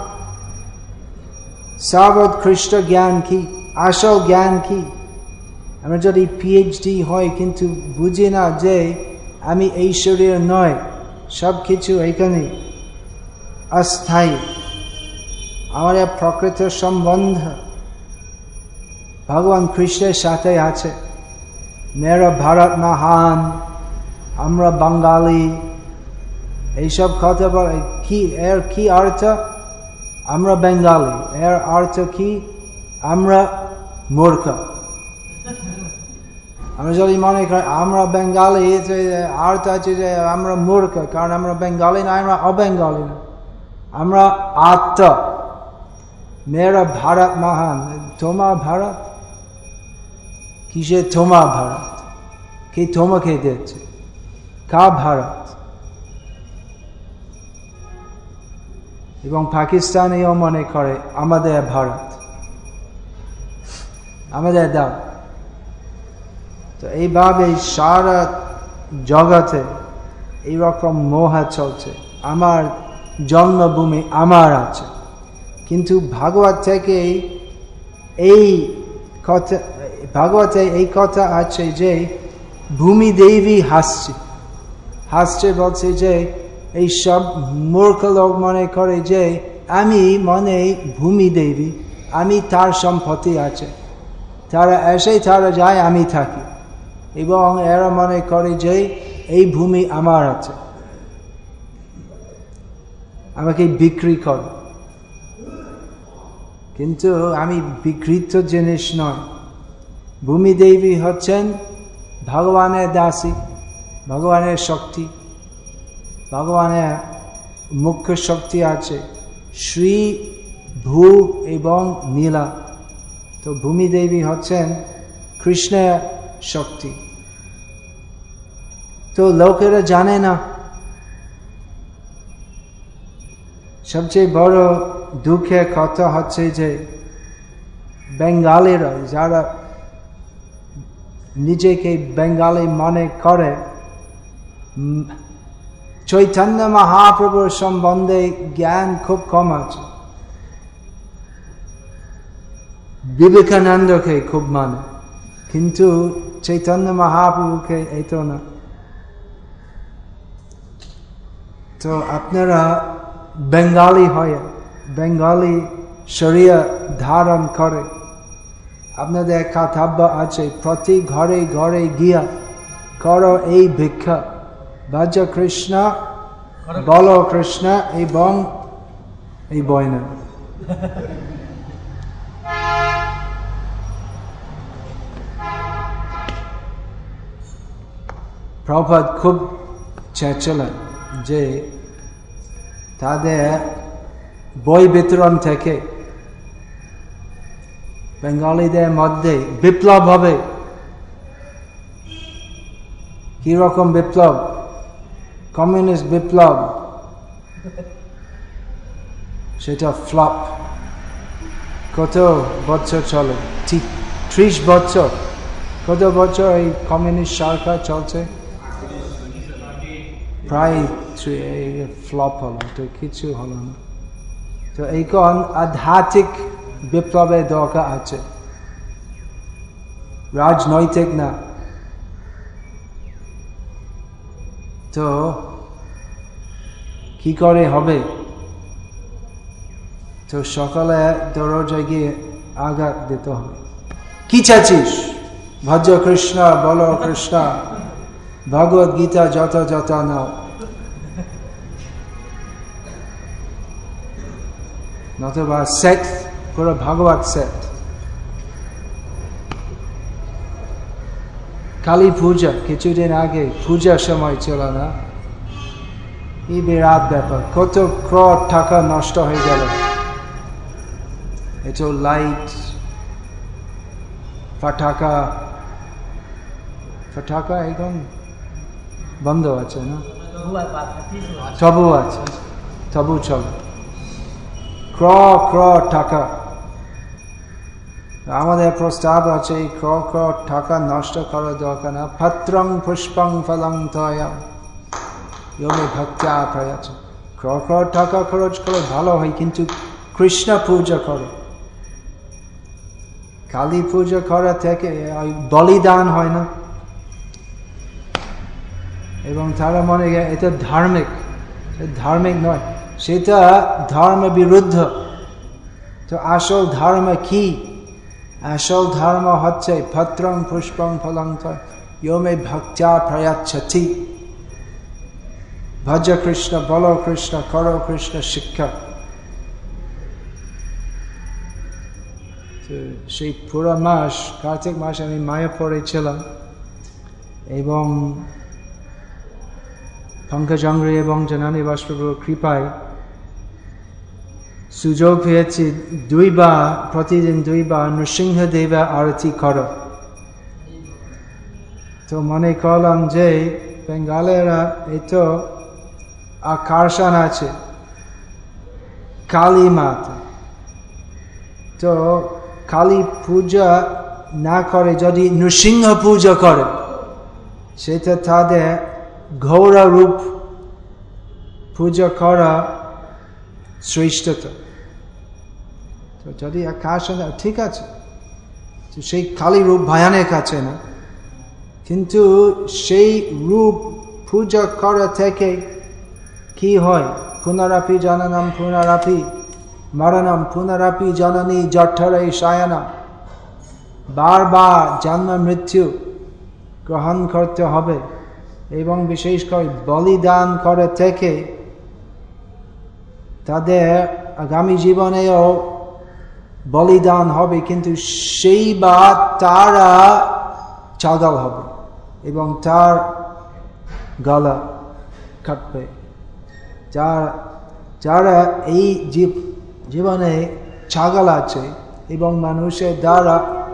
সর্বোৎকৃষ্ট জ্ঞান কি, আসল জ্ঞান কি, আমরা যদি পিএইচডি হয় কিন্তু বুঝি না যে আমি এই শরীর নয়, সব কিছু এখানে অস্থায়ী, আমাদের প্রকৃত সম্বন্ধ ভগবান কৃষ্ণের সাথে আছে। মেরা ভারত মহান, আমরা বাঙালি, এইসব কথা বলে কি? এর কি অর্থ? আমরা বেঙ্গালি, এর অর্থ কি? আমরা মূর্খ। আমরা যদি মনে করি আমরা বেঙ্গালি, অর্থ আছে যে আমরা মূর্খ, কারণ আমরা বেঙ্গালি না, আমরা অবেঙ্গালি না, আমরা আত্ম। মেরা ভারত মহান, তোমার ভারত কিসে? তোমার ভারত কে তোমাকে দিচ্ছে? কার ভারত? এবং পাকিস্তানেও মনে করে আমাদের ভারত, আমাদের দাও। তো এইভাবে সারা জগতে এইরকম মোহ চলছে, আমার জন্মভূমি আমার আছে। কিন্তু ভাগবত থেকে এই কথা, ভাগবতে এই কথা আছে যে ভূমি দেবী হাসছে, বলছে যে এই সব মূর্খ লোক মনে করে যে আমি মনে ভূমি দেবী, আমি তার সম্পত্তি আছে, তারা এসে তারা যায়, আমি থাকি, এবং এরা মনে করে যে এই ভূমি আমার আছে, আমাকে বিক্রি কর। কিন্তু আমি বিকৃত জিনিস নয়। ভূমি দেবী হচ্ছেন ভগবানের দাসী, ভগবানের শক্তি, ভগবানের মুখ্য শক্তি আছে শ্রী, ভূ এবং নীলা। তো ভূমি দেবী হচ্ছেন কৃষ্ণের শক্তি। তো লোকেরা জানে না। সবচেয়ে বড় দুঃখের কথা হচ্ছে যে বেঙ্গালিরা, যারা নিজেকে বেঙ্গালি মনে করে, চৈতন্য মহাপ্রভুর সম্বন্ধে জ্ঞান খুব কম আছে, বিবেকানন্দকে খুব মানে, কিন্তু চৈতন্য মহাপ্রভুকে এত না। তো আপনারা বেঙ্গালি হয়ে, বেঙ্গালি শরীর ধারণ করে, আপনাদের কর্তব্য আছে প্রতি ঘরে ঘরে গিয়া করো এই ভিক্ষা, ভজ কৃষ্ণ, বলো কৃষ্ণ এবং এই বয়না। প্রভুপাদ খুব চেয়েছিলেন যে তাদের বই বিতরণ থেকে বেঙ্গলিদের মধ্যে বিপ্লব হবে। কিরকম বিপ্লব? কমিউনিস্ট বিপ্লব। সেটা ফ্লপ। কত বছর চলে? 30 বছর। কত বছর এই কমিউনিস্ট সরকার চলছে? প্রায় ফ্লপ হলো, তো কিছু হলো না। তো এখন আধ্যাত্মিক বিপ্লবের দরকার আছে, রাজনৈতিক না। তো কি করে হবে? তো সকালে দরজায় গিয়ে আঘাত দিতে হবে। কি চাচ্ছিস? ভজ কৃষ্ণ, বলো কৃষ্ণ, ভগবত গীতা যত যত নাও। নতুবা সেট পুরো ভাগবত সেট। কালী পূজা কিছুদিন আগে, পূজার সময় ছিল না, এই বিরাট ব্যাপার, কত ক্রোড় টাকা নষ্ট হয়ে গেল। এটা লাইট, ফাটাকা এখন বন্ধ আছে না? তবু আছে, তবু চলে। ক্রোড় টাকা। আমাদের প্রস্তাব আছে ক্রোড় টাকা নষ্ট করার দরকার না। পত্রং পুষ্পং ফলং তয়া যোগে ভক্ত্যা প্রয়াচ। ক্রোড় টাকা খরচ করে ভালো হয়, কিন্তু কৃষ্ণ পূজা করো, কালী পূজা করা থেকে বলিদান হয় না, এবং তারা মনে হয় এটা ধার্মিক। ধার্মিক নয়, সেটা ধর্ম বিরুদ্ধ। তো আসল ধর্ম কি? আসল ধর্ম হচ্ছে পত্রং পুষ্পং ফলং ইয়ো মে ভক্ত্যা প্রয়াচ্ছতি, ভজ কৃষ্ণ, বলো কৃষ্ণ, করো কৃষ্ণ শিক্ষা। তো সেই পুরো মাস, কার্তিক মাস আমি মায়াপুরে ছিলাম, এবং পঙ্কজাঙ্গরি এবং জননী বাষ্পপ্রভুর কৃপায় সুযোগ পেয়েছি প্রতিদিন 2 বার নৃসিংহদেবের আরতি করো। তো মনে করলাম যে বেঙ্গালেরা এতো আকর্ষণ আছে কালী মাতা, তো কালী পূজা না করে যদি নৃসিংহ পূজা করে, সেটা তাদের ঘোর রূপ পূজা করা শ্রেষ্ঠতা। তো যদি আকর্ষণ, ঠিক আছে, তো সেই কালী রূপ ভয়ানক আছে না, কিন্তু সেই রূপ পূজা করা থেকে কি হয়? পুনরাপি জননম পুনরাপি মরণম পুনরাপি জননী জঠরে শায়নম, বারবার জন্ম মৃত্যু গ্রহণ করতে হবে, এবং বিশেষ করে বলিদান করে থেকে তাদের আগামী জীবনেও বলিদান হবে, কিন্তু সেইবার তারা ছাগল হবে এবং তার গলা কাটবে। যারা এই জীবনে ছাগল আছে এবং মানুষের দ্বারা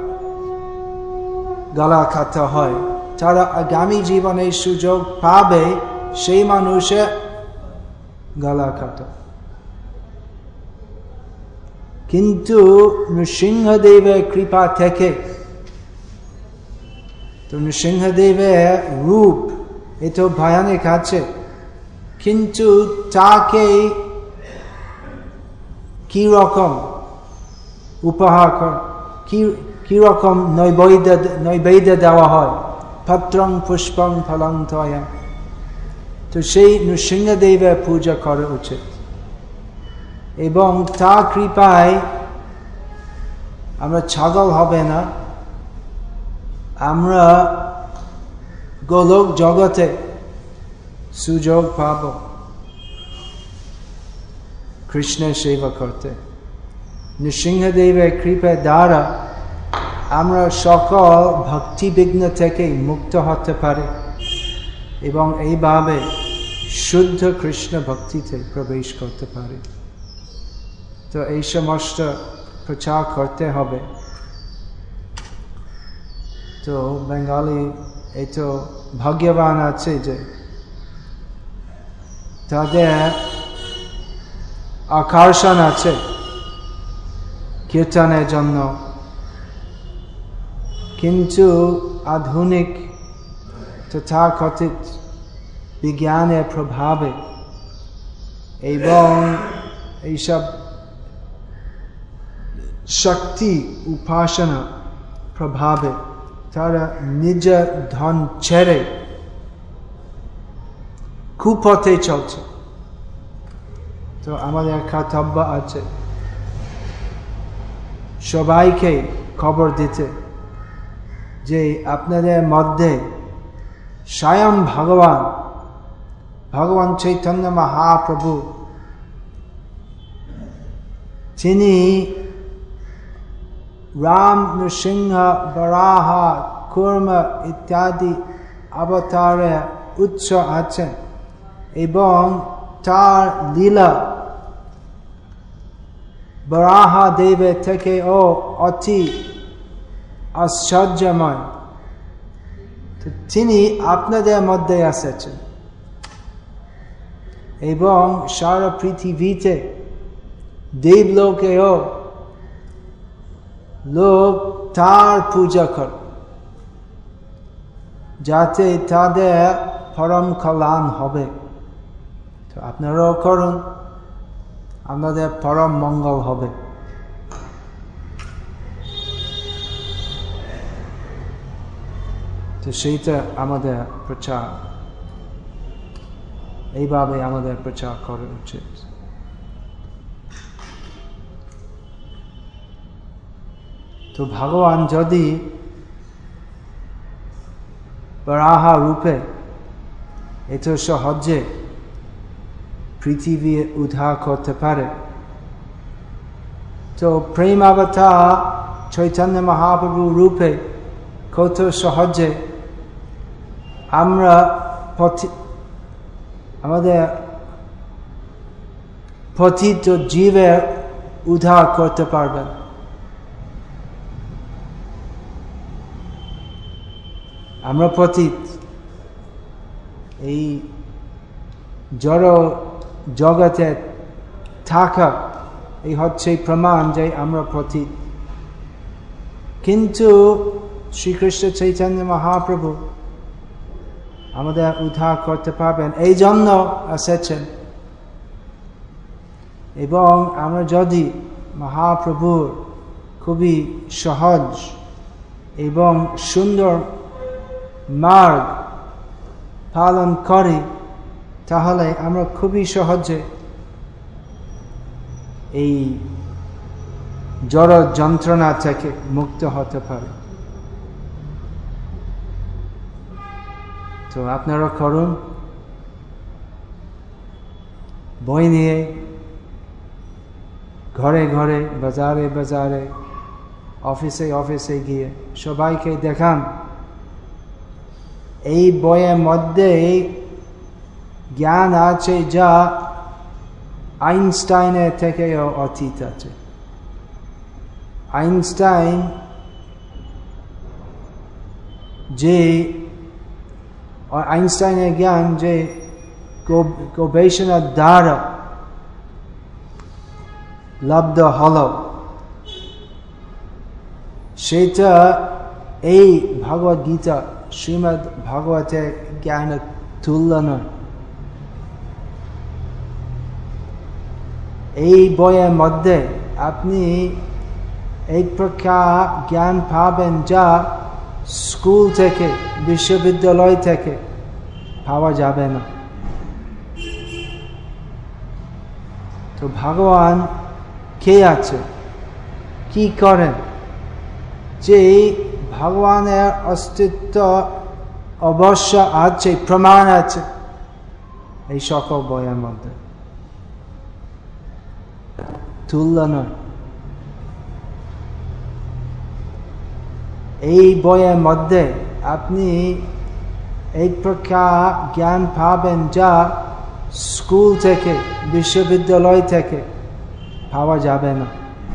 গলা কাটা হয়, তারা আগামী জীবনে সুযোগ পাবে সেই মানুষের গলা কাটা। কিন্তু নৃসিংহদেবের কৃপা থেকে, তো নৃসিংহদেবের রূপ এত ভয়ানক আছে, কিন্তু তাকে কি রকম উপহার কি রকম নৈবেদ্য দেওয়া হয়? পত্রং পুষ্পং ফলং তয়া। তো সেই নৃসিংহদেবের পূজা করা উচিত, এবং তার কৃপায় আমরা ছাগল হবে না, আমরা গোলক জগতে সুযোগ পাব কৃষ্ণের সেবা করতে। নৃসিংহদেবের কৃপার দ্বারা আমরা সকল ভক্তি বিঘ্ন থেকে মুক্ত হতে পারি, এবং এইভাবে শুদ্ধ কৃষ্ণ ভক্তিতে প্রবেশ করতে পারি। তো এই সমস্ত প্রচার করতে হবে। তো বেঙ্গলি এই তো ভাগ্যবান আছে যে তাদের আকর্ষণ আছে কীর্তনের জন্য, কিন্তু আধুনিক তথাকথিত বিজ্ঞানের প্রভাবে এবং এইসব শক্তি উপাসনা প্রভাবে তারা নিজ ধন ছেড়ে কুপথে চলছে। তো আমাদের কর্তব্য আছে সবাইকে খবর দিতে যে আপনাদের মধ্যে স্বয়ং ভগবান চৈতন্য মহাপ্রভু, তিনি রাম, নৃসিংহ, বরাহ, কুর্ম ইত্যাদি অবতারের উৎস আছেন, এবং তার লীলা বরাহ দেবের থেকে অতি আশ্চর্যময়। তিনি আপনাদের মধ্যে এসেছেন, এবং সারা পৃথিবীতে দেবলোকেও লোক তার পূজা করে, যাতে তাদের পরম কল্যাণ হবে। তো আপনারাও করুন, আপনাদের পরম মঙ্গল হবে। তো সেইটা আমাদের প্রচার, এইভাবে আমাদের প্রচার করা উচিত। তো ভগবান যদি বরাহা রূপে এত সহজে পৃথিবী উদ্ধার করতে পারে, তো প্রেম অবতার চৈতন্য মহাপ্রভু রূপে কত সহজে আমরা আমাদের পতিত জীবের উদ্ধার করতে পারবেন। আমরা পতিত, এই জড় জগতে থাকা এই হচ্ছে প্রমাণ যে আমরা পতিত। কিন্তু শ্রীকৃষ্ণ চৈতন্য মহাপ্রভু আমাদের উদ্ধার করতে পারবেন, এই জন্য এসেছেন। এবং আমরা যদি মহাপ্রভুর খুবই সহজ এবং সুন্দর মার্গ পালন করি, তাহলে আমরা খুবই সহজে এই জড় যন্ত্রণা থেকে মুক্ত হতে পারি। তো আপনারা করুন, বই নিয়ে ঘরে ঘরে, বাজারে বাজারে, অফিসে অফিসে গিয়ে সবাইকে দেখান এই বইয়ের মধ্যে জ্ঞান আছে যা আইনস্টাইনের থেকেও অতীত আছে। আইনস্টাইন আইনস্টাইনের জ্ঞান যে গবেষণার দ্বারা লব্ধ হল, সেটা এই ভগবদ গীতা শ্রীমদ্ ভাগবতের জ্ঞানের তুল্য নয়। এই বইয়ের মধ্যে আপনি এক প্রকার জ্ঞান পাবেন যা স্কুল থেকে, বিশ্ববিদ্যালয় থেকে পাওয়া যাবে না। তো ভগবান কে আছে, কি করেন, যে ভগবানের অস্তিত্ব অবশ্য আছে, প্রমাণ আছে এই সকল বইয়ের মধ্যে, তুল্য নয়। এই বইয়ের মধ্যে আপনি এক প্রকার জ্ঞান পাবেন যা স্কুল থেকে, বিশ্ববিদ্যালয় থেকে পাওয়া যাবে না।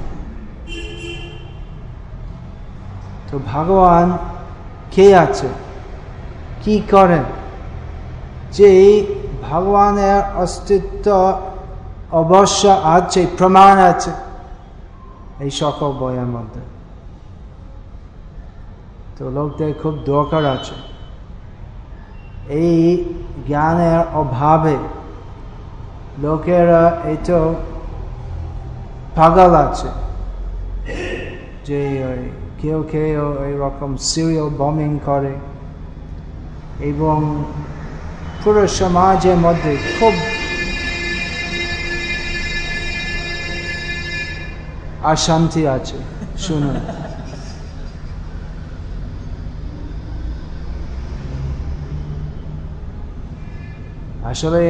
তো ভগবান কে আছে, কি করেন, যে ভগবানের অস্তিত্ব অবশ্য আছে, প্রমাণ আছে এই সকল বইয়ের মধ্যে। তো লোকদের খুব দরকার আছে। এই জ্ঞানের অভাবে লোকেরা এত পাগল আছে যে কেউ কেউ এইরকম সিরিয়াল বম্বিং করে এবং পুরো সমাজের মধ্যে খুব অশান্তি আছে। শুনুন, আসলে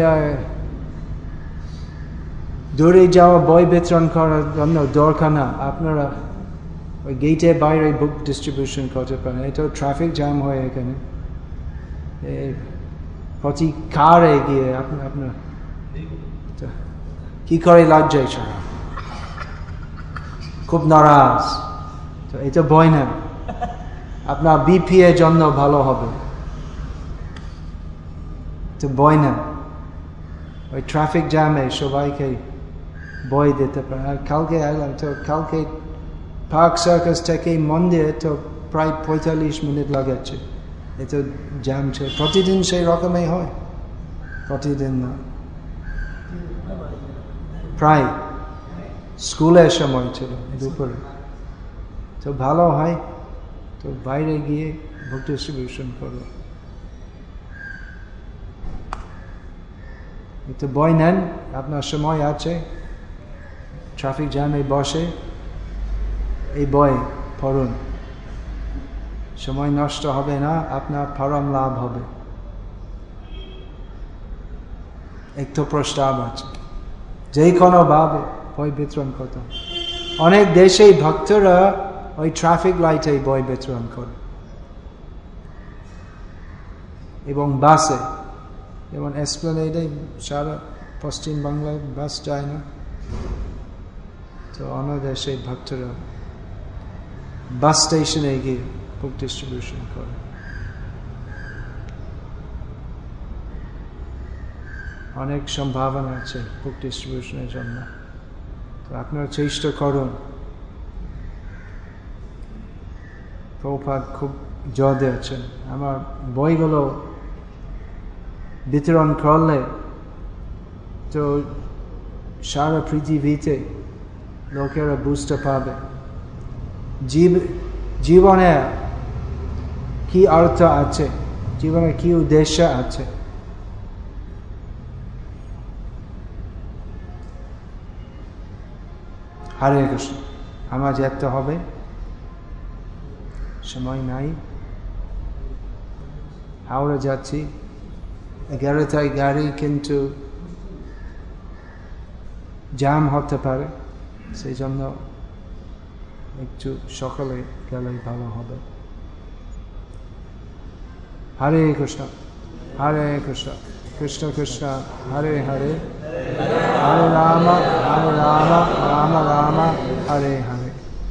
দূরে যাওয়া বই বিতরণ করার জন্য দরকার না, আপনারা ওই গেটের বাইরে বুক ডিস্ট্রিবিউশন করতে পারেন। এটা ট্রাফিক জ্যাম হয় এখানে, প্রতি কারে গিয়ে আপনার কি করে লজ্জায় ছাড়া খুব নারাজ। তো এটা বই নেন, আপনার বিপি এর জন্য ভালো হবে। তো বই নেন, ওই ট্রাফিক জ্যামে সবাইকে বই দিতে পারে। আর কালকে এলাম, তো কালকে পার্ক সার্কাস থেকে মন্দির তো প্রায় 45 মিনিট লাগাচ্ছে। এত জ্যাম ছিল, প্রতিদিন সেই রকমই হয়, প্রতিদিন না, প্রায় স্কুলের সময় ছিল দুপুরে। তো ভালো হয় তো বাইরে গিয়ে ভোগ ডিস্ট্রিবিউশন করো। একটু বই নেন, আপনার সময় আছে, ট্রাফিক জ্যামে বসে এই বই পড়ুন, সময় নষ্ট হবে না, আপনার পরম লাভ হবে। একটু প্রস্তাব আছে, যে কোনো ভাবে বই বিতরণ করতে। অনেক দেশে ভক্তরা ওই ট্রাফিক লাইটে বই বিতরণ করে, এবং বাসে, যেমন এসপ্লেনেডে সারা পশ্চিম বাংলায় বাস যায় না, তো অন্য দেশে ভক্তরা বাস স্টেশনে গিয়ে বুক ডিস্ট্রিবিউশন করে। অনেক সম্ভাবনা আছে বুক ডিস্ট্রিবিউশনের জন্য, তো আপনারা চেষ্টা করুন। প্রভুপাদ খুব জোরে আছেন, আমার বইগুলো বিতরণ করলে তো সারা পৃথিবীতে লোকেরা বুঝতে পারবে জীবনে কি অর্থ আছে, জীবনে কি উদ্দেশ্য আছে। হরে কৃষ্ণ। আমার যেতে হবে, সময় নাই। হাওড়া যাচ্ছি, 11টায় গাড়ি, কিন্তু জ্যাম হতে পারে, সেই জন্য একটু সকালে গেলে ভালো হবে। হরে কৃষ্ণ হরে কৃষ্ণ কৃষ্ণ কৃষ্ণ হরে হরে, হরে রাম রাম রাম হরে হরে।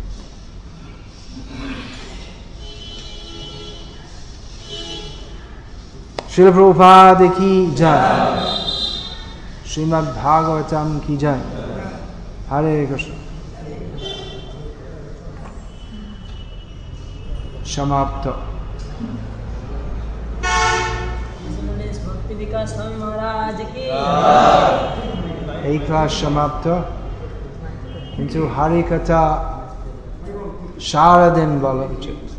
श्रील प्रभुपाद की जय, श्रीमद् भागवतम की जय। हरे कृष्ण। समाप्त। भक्ति विकास स्वामी महाराज की এই ক্লাস সমাপ্ত, কিন্তু হরি কথা সারাদিন বলা উচিত।